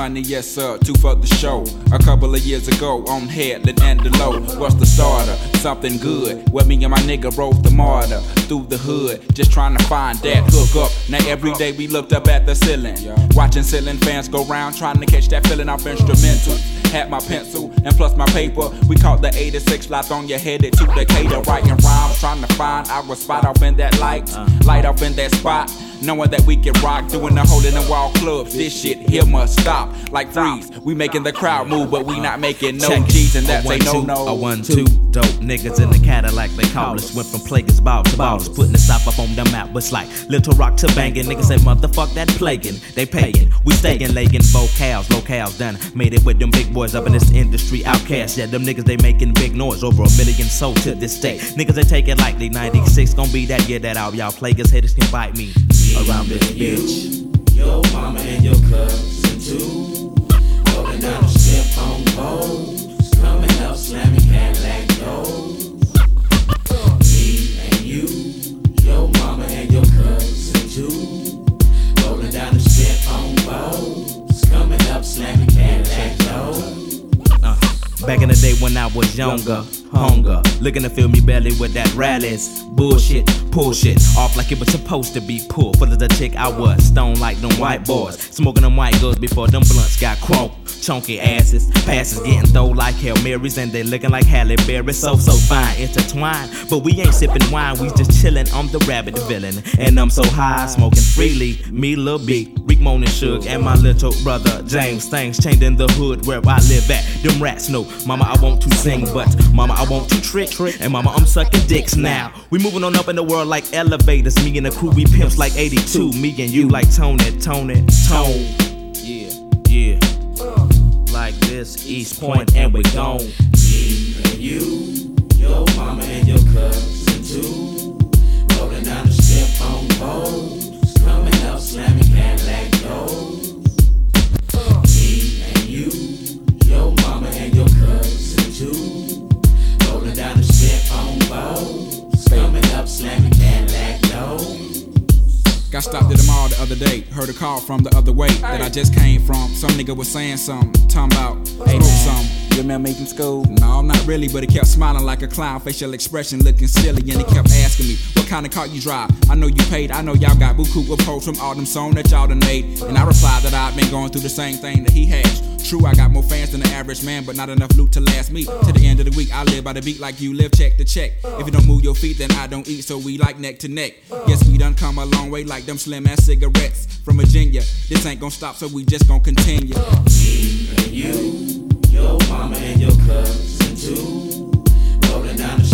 money, yes sir, two for the show. A couple of years ago, on Headland and the low, was the starter, something good. Where me and my nigga rode the martyr through the hood, just trying to find that hook up. Now every day we looked up at the ceiling, watching ceiling fans go round, trying to catch that feeling off instrumental. Had my pencil and plus my paper. We caught the 86 lots on your headed to Decatur, writing rhymes, trying to find our spot off in that light off in that spot. Knowing that we can rock, doing the hole in the wall clubs. This shit here must stop. Like Freeze, we making the crowd move, but we not making no G's, and that's a no-no. A 1-2 dope niggas in the Cadillac, they call us. Went from players ball to ballers, putting the South up on the map. It's like Little Rock to banging. Niggas say motherfuck that plaguing. They paying, we stayin', laying locales done. Made it with them big boys up in this industry, outcasts. Yeah, them niggas they making big noise, over 1 million sold to this day. Niggas they take it lightly. 96 gon' be that year that all y'all players haters can bite me. Around this bitch, your mama and your cousin too. Rolling down the strip on poles, coming up slamming Cadillac doors. Me and you, your mama and your cousin too. Rolling down the strip on poles, coming up slamming Cadillac doors. Back in the day when I was younger, hunger, looking to fill me belly with that rallies. Bullshit, pull shit off like it was supposed to be pulled. Full of the chick I was, stone like them white boys, smoking them white girls before them blunts got crunk. Chunky asses, passes getting throw like Hail Marys, and they looking like Halle Berry. So fine, intertwined, but we ain't sipping wine, we just chillin'. I'm the rabbit villain, and I'm so high, smoking freely. Me, Lil B, Rick Moan and Suge, and my little brother James. Things changed in the hood where I live at. Them rats know, mama I want to sing, but mama I want to trick, and mama I'm sucking dicks now. We moving on up in the world like elevators. Me and the crew, we pimps like 82. Me and you like Tone. Yeah. Like this, East Point, and we gone. Me and you, your mama and your cousin too. Rolling down the strip on poles, coming up slamming Cadillac doors. Me and you, your mama and your cousin too. Rolling down the strip on poles, coming up slamming Cadillac doors. Got stopped at the mall the other day, heard a call from the other way that I just came from. Some nigga was saying something, talking about smoke some. You remember me from school? No, not really, but he kept smiling like a clown, facial expression looking silly, and he kept asking me, what kind of car you drive? I know you paid, I know y'all got buku of posts from all them songs that y'all done made. And I replied that I'd been going through the same thing that he has. True, I got more fans than the average man, but not enough loot to last me. To the end of the week, I live by the beat like you live check to check. If you don't move your feet, then I don't eat, so we like neck to neck. Yes, we done come a long way like them slim ass cigarettes from Virginia. This ain't gon' stop, so we just gon' continue. Me and you, your mama and your cousin too. Rolling down the